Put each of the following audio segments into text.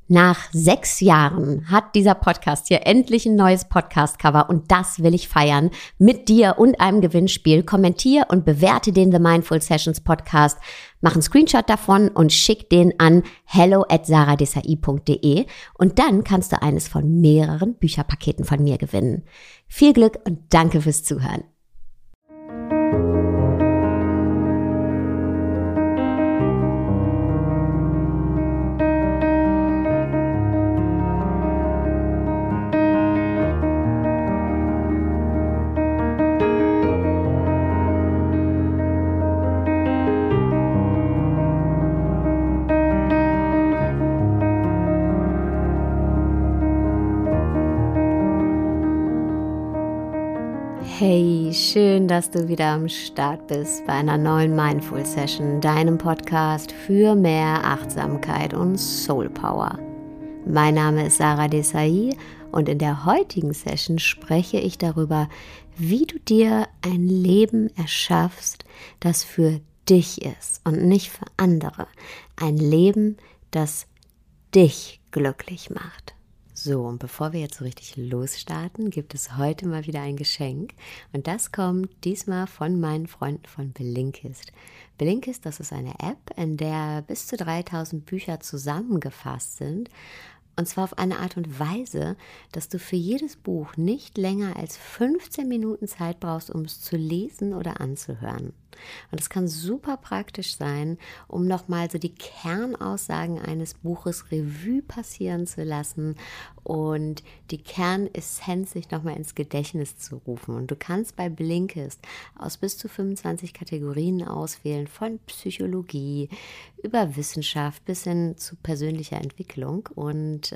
Nach 6 Jahren hat dieser Podcast hier endlich ein neues Podcast-Cover und das will ich feiern mit dir und einem Gewinnspiel. Kommentier und bewerte den The Mindful Sessions Podcast. Mach einen Screenshot davon und schick den an hello@saradesai.de und dann kannst du eines von mehreren Bücherpaketen von mir gewinnen. Viel Glück und danke fürs Zuhören. Hey, schön, dass du wieder am Start bist bei einer neuen Mindful Session, deinem Podcast für mehr Achtsamkeit und Soul Power. Mein Name ist Sara Desai und in der heutigen Session spreche ich darüber, wie du dir ein Leben erschaffst, das für dich ist und nicht für andere. Ein Leben, das dich glücklich macht. So, und bevor wir jetzt so richtig losstarten, gibt es heute mal wieder ein Geschenk. Und das kommt diesmal von meinen Freunden von Blinkist. Blinkist, das ist eine App, in der bis zu 3000 Bücher zusammengefasst sind. Und zwar auf eine Art und Weise, dass du für jedes Buch nicht länger als 15 Minuten Zeit brauchst, um es zu lesen oder anzuhören. Und das kann super praktisch sein, um nochmal so die Kernaussagen eines Buches Revue passieren zu lassen und die Kernessenz sich nochmal ins Gedächtnis zu rufen. Und du kannst bei Blinkist aus bis zu 25 Kategorien auswählen, von Psychologie über Wissenschaft bis hin zu persönlicher Entwicklung. Und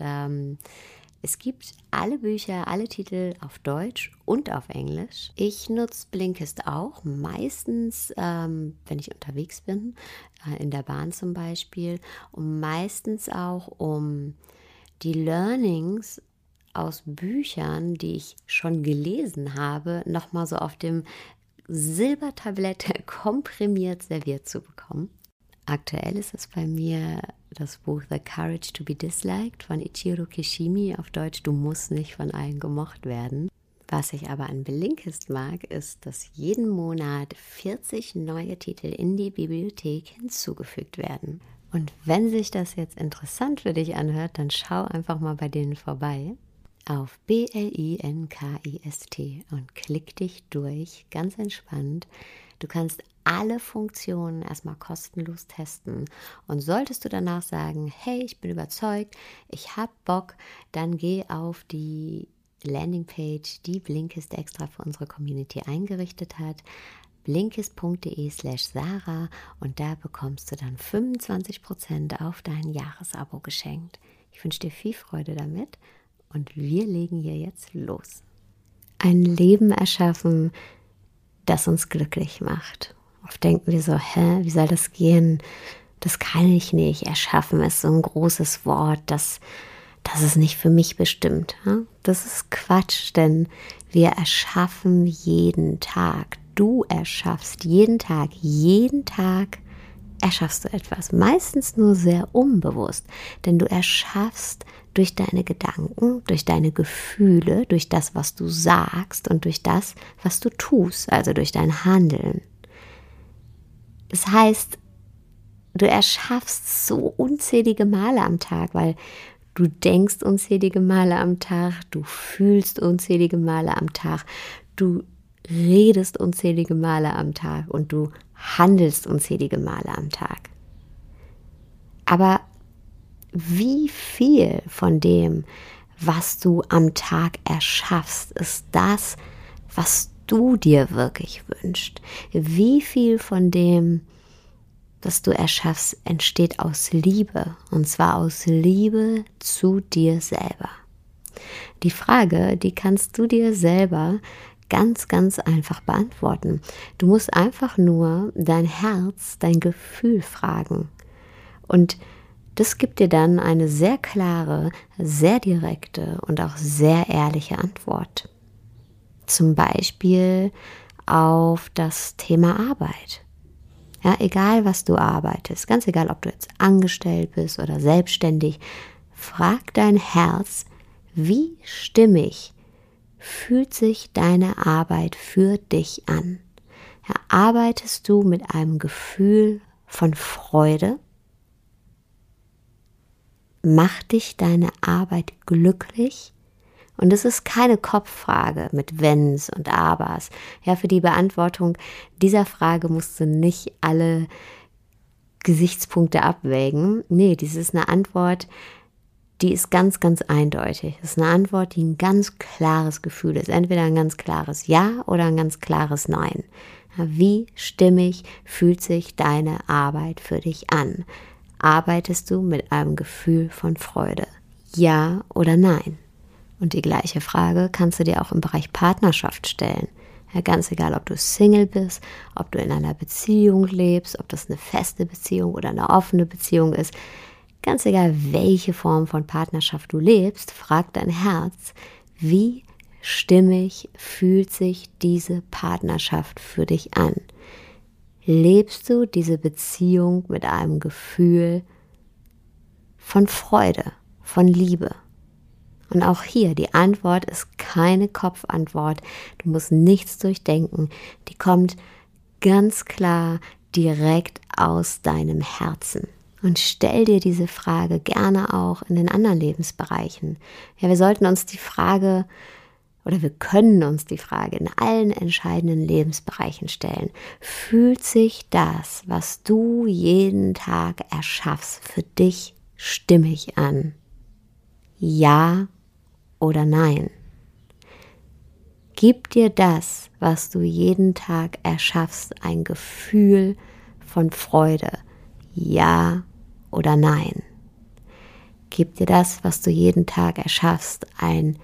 es gibt alle Bücher, alle Titel auf Deutsch und auf Englisch. Ich nutze Blinkist auch, meistens, wenn ich unterwegs bin, in der Bahn zum Beispiel, und meistens auch, um die Learnings aus Büchern, die ich schon gelesen habe, nochmal so auf dem Silbertablett komprimiert serviert zu bekommen. Aktuell ist es bei mir das Buch The Courage to be Disliked von Ichiro Kishimi, auf Deutsch Du musst nicht von allen gemocht werden. Was ich aber an Blinkist mag, ist, dass jeden Monat 40 neue Titel in die Bibliothek hinzugefügt werden. Und wenn sich das jetzt interessant für dich anhört, dann schau einfach mal bei denen vorbei auf Blinkist und klick dich durch, ganz entspannt. Du kannst alle Funktionen erstmal kostenlos testen und solltest du danach sagen, hey, ich bin überzeugt, ich habe Bock, dann geh auf die Landingpage, die Blinkist extra für unsere Community eingerichtet hat, blinkist.de/Sarah, und da bekommst du dann 25% auf dein Jahresabo geschenkt. Ich wünsche dir viel Freude damit und wir legen hier jetzt los. Ein Leben erschaffen, das uns glücklich macht. Oft denken wir so, wie soll das gehen? Das kann ich nicht. Erschaffen ist so ein großes Wort, das ist nicht für mich bestimmt. Das ist Quatsch, denn wir erschaffen jeden Tag. Du erschaffst jeden Tag erschaffst du etwas. Meistens nur sehr unbewusst, denn du erschaffst durch deine Gedanken, durch deine Gefühle, durch das, was du sagst und durch das, was du tust, also durch dein Handeln. Das heißt, du erschaffst so unzählige Male am Tag, weil du denkst unzählige Male am Tag, du fühlst unzählige Male am Tag, du redest unzählige Male am Tag und du handelst unzählige Male am Tag. Aber wie viel von dem, was du am Tag erschaffst, ist das, was du dir wirklich wünschst? Wie viel von dem, was du erschaffst, entsteht aus Liebe? Und zwar aus Liebe zu dir selber. Die Frage, die kannst du dir selber ganz, ganz einfach beantworten. Du musst einfach nur dein Herz, dein Gefühl fragen. Und das gibt dir dann eine sehr klare, sehr direkte und auch sehr ehrliche Antwort. Zum Beispiel auf das Thema Arbeit. Ja, egal was du arbeitest, ganz egal, ob du jetzt angestellt bist oder selbstständig, Frag dein Herz, wie stimmig fühlt sich deine Arbeit für dich an? Arbeitest du mit einem Gefühl von Freude? Macht dich deine Arbeit glücklich? Und es ist keine Kopffrage mit Wenns und Abers. Ja, für die Beantwortung dieser Frage musst du nicht alle Gesichtspunkte abwägen. Nee, dies ist eine Antwort, die ist ganz, ganz eindeutig. Das ist eine Antwort, die ein ganz klares Gefühl ist. Entweder ein ganz klares Ja oder ein ganz klares Nein. Wie stimmig fühlt sich deine Arbeit für dich an? Arbeitest du mit einem Gefühl von Freude? Ja oder nein? Und die gleiche Frage kannst du dir auch im Bereich Partnerschaft stellen. Ja, ganz egal, ob du Single bist, ob du in einer Beziehung lebst, ob das eine feste Beziehung oder eine offene Beziehung ist. Ganz egal, welche Form von Partnerschaft du lebst, frag dein Herz, wie stimmig fühlt sich diese Partnerschaft für dich an? Lebst du diese Beziehung mit einem Gefühl von Freude, von Liebe? Und auch hier, die Antwort ist keine Kopfantwort. Du musst nichts durchdenken. Die kommt ganz klar direkt aus deinem Herzen. Und stell dir diese Frage gerne auch in den anderen Lebensbereichen. Ja, wir sollten uns die Frage, oder wir können uns die Frage in allen entscheidenden Lebensbereichen stellen. Fühlt sich das, was du jeden Tag erschaffst, für dich stimmig an? Ja oder nein? Gibt dir das, was du jeden Tag erschaffst, ein Gefühl von Freude? Ja oder nein? Gibt dir das, was du jeden Tag erschaffst, ein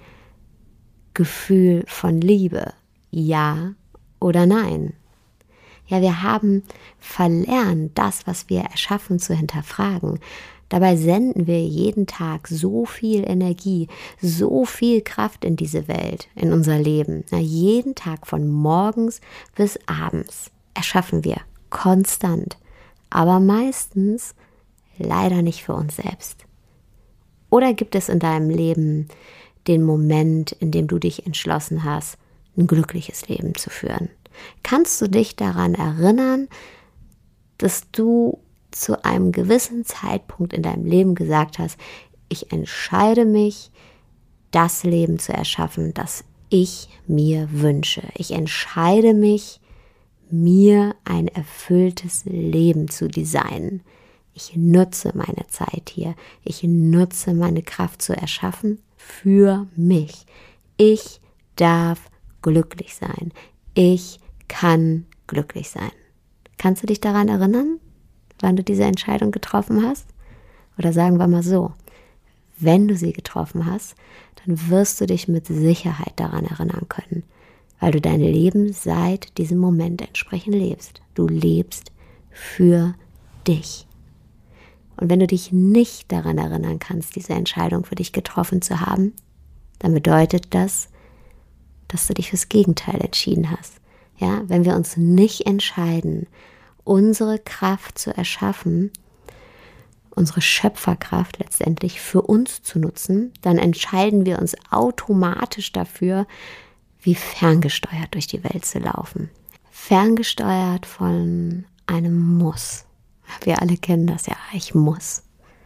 Gefühl von Liebe? Ja oder nein? Ja, wir haben verlernt, das, was wir erschaffen, zu hinterfragen. Dabei senden wir jeden Tag so viel Energie, so viel Kraft in diese Welt, in unser Leben. Jeden Tag von morgens bis abends erschaffen wir konstant, aber meistens leider nicht für uns selbst. Oder gibt es in deinem Leben den Moment, in dem du dich entschlossen hast, ein glückliches Leben zu führen? Kannst du dich daran erinnern, dass du zu einem gewissen Zeitpunkt in deinem Leben gesagt hast, ich entscheide mich, das Leben zu erschaffen, das ich mir wünsche. Ich entscheide mich, mir ein erfülltes Leben zu designen. Ich nutze meine Zeit hier. Ich nutze meine Kraft zu erschaffen für mich. Ich darf glücklich sein. Ich kann glücklich sein. Kannst du dich daran erinnern, wann du diese Entscheidung getroffen hast? Oder sagen wir mal so, wenn du sie getroffen hast, dann wirst du dich mit Sicherheit daran erinnern können, weil du dein Leben seit diesem Moment entsprechend lebst. Du lebst für dich. Und wenn du dich nicht daran erinnern kannst, diese Entscheidung für dich getroffen zu haben, dann bedeutet das, dass du dich fürs Gegenteil entschieden hast. Ja, wenn wir uns nicht entscheiden, unsere Kraft zu erschaffen, unsere Schöpferkraft letztendlich für uns zu nutzen, dann entscheiden wir uns automatisch dafür, wie ferngesteuert durch die Welt zu laufen. Ferngesteuert von einem Muss. Wir alle kennen das ja, ich muss.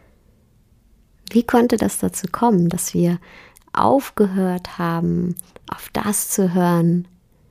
Wie konnte das dazu kommen, dass wir aufgehört haben, auf das zu hören,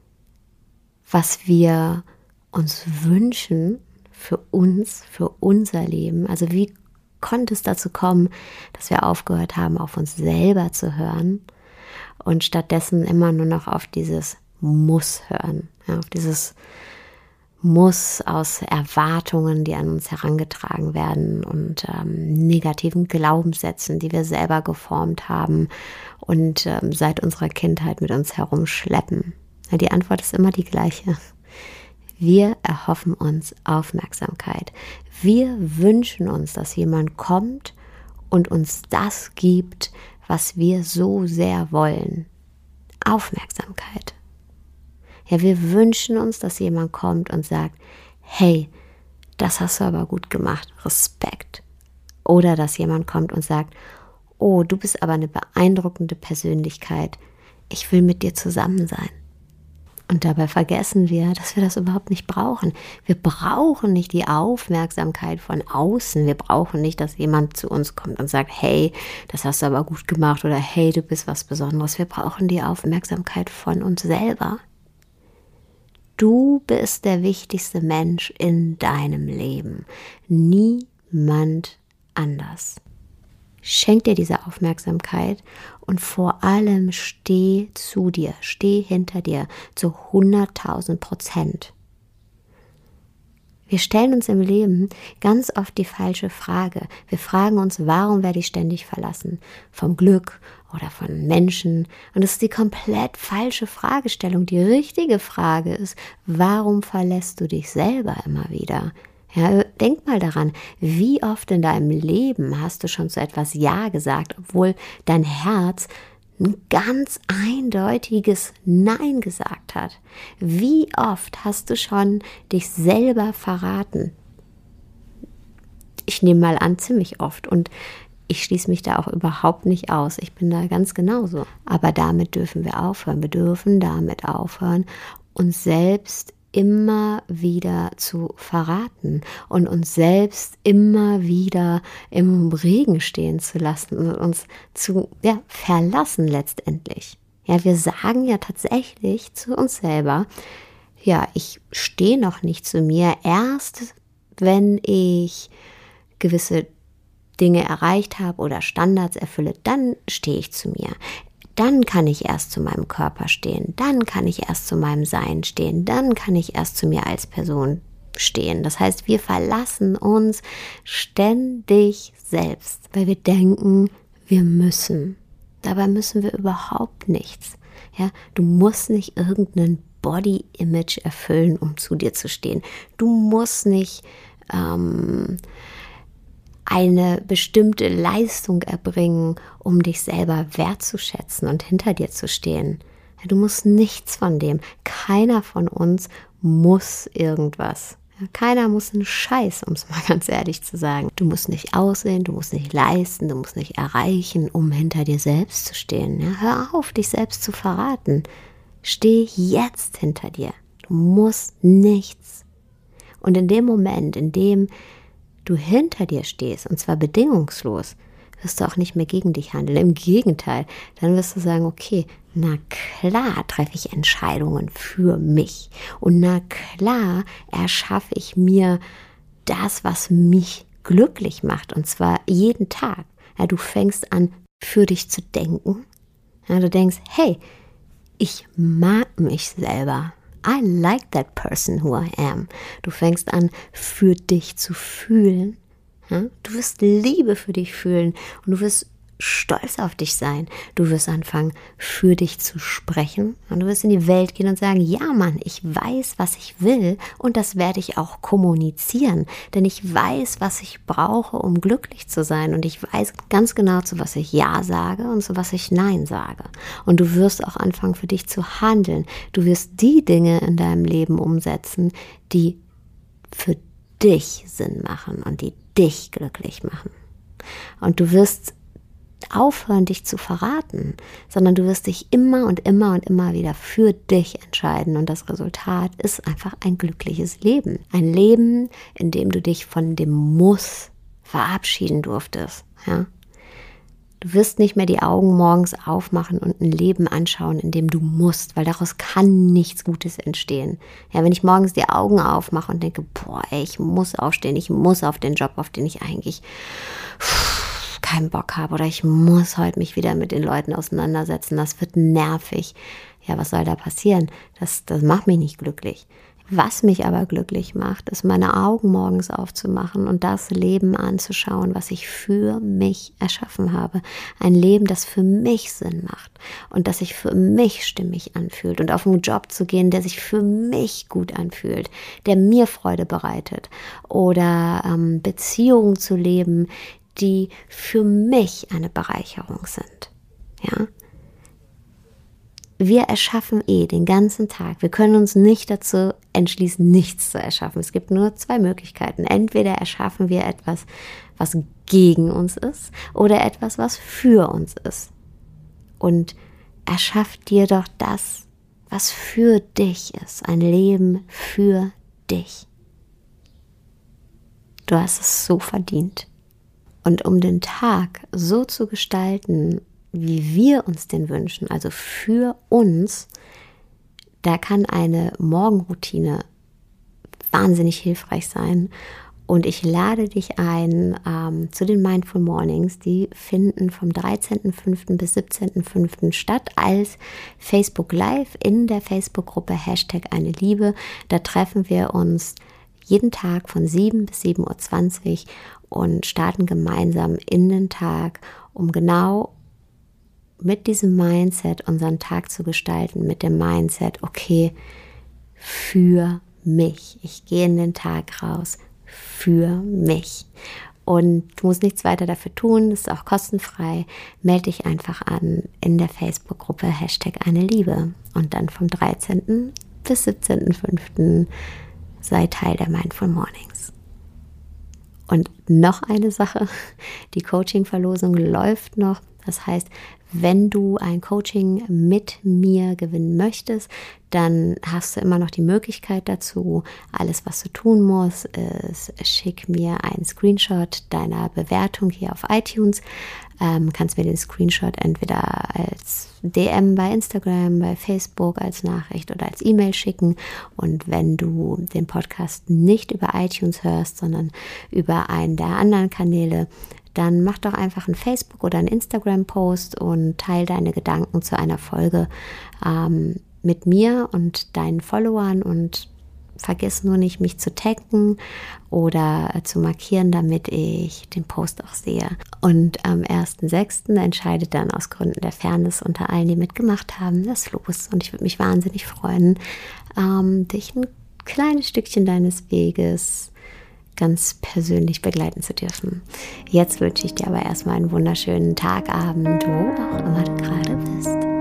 was wir uns wünschen für uns, für unser Leben? Also wie konnte es dazu kommen, dass wir aufgehört haben, auf uns selber zu hören und stattdessen immer nur noch auf dieses Muss hören, ja, auf dieses Muss aus Erwartungen, die an uns herangetragen werden und negativen Glaubenssätzen, die wir selber geformt haben und seit unserer Kindheit mit uns herumschleppen? Ja, die Antwort ist immer die gleiche. Wir erhoffen uns Aufmerksamkeit. Wir wünschen uns, dass jemand kommt und uns das gibt, was wir so sehr wollen. Aufmerksamkeit. Ja, wir wünschen uns, dass jemand kommt und sagt, hey, das hast du aber gut gemacht, Respekt. Oder dass jemand kommt und sagt, oh, du bist aber eine beeindruckende Persönlichkeit, ich will mit dir zusammen sein. Und dabei vergessen wir, dass wir das überhaupt nicht brauchen. Wir brauchen nicht die Aufmerksamkeit von außen. Wir brauchen nicht, dass jemand zu uns kommt und sagt, hey, das hast du aber gut gemacht oder hey, du bist was Besonderes. Wir brauchen die Aufmerksamkeit von uns selber. Du bist der wichtigste Mensch in deinem Leben. Niemand anders. Schenk dir diese Aufmerksamkeit und vor allem steh zu dir, steh hinter dir zu 100.000%. Wir stellen uns im Leben ganz oft die falsche Frage. Wir fragen uns, warum werde ich ständig verlassen? Vom Glück oder von Menschen? Und das ist die komplett falsche Fragestellung. Die richtige Frage ist, warum verlässt du dich selber immer wieder? Ja, denk mal daran, wie oft in deinem Leben hast du schon zu etwas Ja gesagt, obwohl dein Herz ein ganz eindeutiges Nein gesagt hat. Wie oft hast du schon dich selber verraten? Ich nehme mal an, ziemlich oft, und ich schließe mich da auch überhaupt nicht aus. Ich bin da ganz genauso. Aber damit dürfen wir aufhören. Wir dürfen damit aufhören, uns selbst immer wieder zu verraten und uns selbst immer wieder im Regen stehen zu lassen und uns zu verlassen letztendlich. Ja, wir sagen ja tatsächlich zu uns selber, ja, ich stehe noch nicht zu mir, erst wenn ich gewisse Dinge erreicht habe oder Standards erfülle, dann stehe ich zu mir. Dann kann ich erst zu meinem Körper stehen, dann kann ich erst zu meinem Sein stehen, dann kann ich erst zu mir als Person stehen. Das heißt, wir verlassen uns ständig selbst, weil wir denken, wir müssen. Dabei müssen wir überhaupt nichts. Ja, du musst nicht irgendein Body-Image erfüllen, um zu dir zu stehen. Du musst nicht eine bestimmte Leistung erbringen, um dich selber wertzuschätzen und hinter dir zu stehen. Du musst nichts von dem. Keiner von uns muss irgendwas. Keiner muss einen Scheiß, um es mal ganz ehrlich zu sagen. Du musst nicht aussehen, du musst nicht leisten, du musst nicht erreichen, um hinter dir selbst zu stehen. Ja, hör auf, dich selbst zu verraten. Steh jetzt hinter dir. Du musst nichts. Und in dem Moment, in dem du hinter dir stehst, und zwar bedingungslos, wirst du auch nicht mehr gegen dich handeln. Im Gegenteil, dann wirst du sagen, okay, na klar treffe ich Entscheidungen für mich. Und na klar erschaffe ich mir das, was mich glücklich macht. Und zwar jeden Tag. Ja, du fängst an, für dich zu denken. Ja, du denkst, hey, ich mag mich selber. I like that person who I am. Du fängst an, für dich zu fühlen. Ja? Du wirst Liebe für dich fühlen und du wirst stolz auf dich sein. Du wirst anfangen, für dich zu sprechen und du wirst in die Welt gehen und sagen, ja Mann, ich weiß, was ich will und das werde ich auch kommunizieren, denn ich weiß, was ich brauche, um glücklich zu sein und ich weiß ganz genau, zu was ich Ja sage und zu was ich Nein sage. Und du wirst auch anfangen, für dich zu handeln. Du wirst die Dinge in deinem Leben umsetzen, die für dich Sinn machen und die dich glücklich machen. Und du wirst aufhören, dich zu verraten, sondern du wirst dich immer und immer und immer wieder für dich entscheiden und das Resultat ist einfach ein glückliches Leben. Ein Leben, in dem du dich von dem Muss verabschieden durftest. Ja? Du wirst nicht mehr die Augen morgens aufmachen und ein Leben anschauen, in dem du musst, weil daraus kann nichts Gutes entstehen. Ja, wenn ich morgens die Augen aufmache und denke, boah, ey, ich muss aufstehen, ich muss auf den Job, auf den ich eigentlich keinen Bock habe oder ich muss heute mich wieder mit den Leuten auseinandersetzen, das wird nervig. Ja, was soll da passieren? Das macht mich nicht glücklich. Was mich aber glücklich macht, ist meine Augen morgens aufzumachen und das Leben anzuschauen, was ich für mich erschaffen habe. Ein Leben, das für mich Sinn macht und das sich für mich stimmig anfühlt und auf einen Job zu gehen, der sich für mich gut anfühlt, der mir Freude bereitet oder Beziehungen zu leben, die für mich eine Bereicherung sind. Ja? Wir erschaffen den ganzen Tag. Wir können uns nicht dazu entschließen, nichts zu erschaffen. Es gibt nur zwei Möglichkeiten. Entweder erschaffen wir etwas, was gegen uns ist oder etwas, was für uns ist. Und erschaff dir doch das, was für dich ist, ein Leben für dich. Du hast es so verdient. Und um den Tag so zu gestalten, wie wir uns den wünschen, also für uns, da kann eine Morgenroutine wahnsinnig hilfreich sein. Und ich lade dich ein zu den Mindful Mornings. Die finden vom 13.05. bis 17.05. statt als Facebook Live in der Facebook-Gruppe #eine-Liebe. Da treffen wir uns jeden Tag von 7 bis 7.20 Uhr und starten gemeinsam in den Tag, um genau mit diesem Mindset unseren Tag zu gestalten, mit dem Mindset, okay, für mich. Ich gehe in den Tag raus für mich. Und du musst nichts weiter dafür tun, das ist auch kostenfrei. Melde dich einfach an in der Facebook-Gruppe #eine-Liebe und dann vom 13. bis 17.05. sei Teil der Mindful Mornings. Und noch eine Sache, die Coaching-Verlosung läuft noch. Das heißt, wenn du ein Coaching mit mir gewinnen möchtest, dann hast du immer noch die Möglichkeit dazu. Alles, was du tun musst, ist, schick mir einen Screenshot deiner Bewertung hier auf iTunes. Kannst mir den Screenshot entweder als DM bei Instagram, bei Facebook, als Nachricht oder als E-Mail schicken. Und wenn du den Podcast nicht über iTunes hörst, sondern über einen der anderen Kanäle, dann mach doch einfach einen Facebook- oder einen Instagram-Post und teile deine Gedanken zu einer Folge mit mir und deinen Followern und vergiss nur nicht, mich zu taggen oder zu markieren, damit ich den Post auch sehe. Und am 1.6. entscheidet dann aus Gründen der Fairness unter allen, die mitgemacht haben, das los. Und ich würde mich wahnsinnig freuen, dich ein kleines Stückchen deines Weges ganz persönlich begleiten zu dürfen. Jetzt wünsche ich dir aber erstmal einen wunderschönen Tag, Abend, wo auch immer du gerade bist.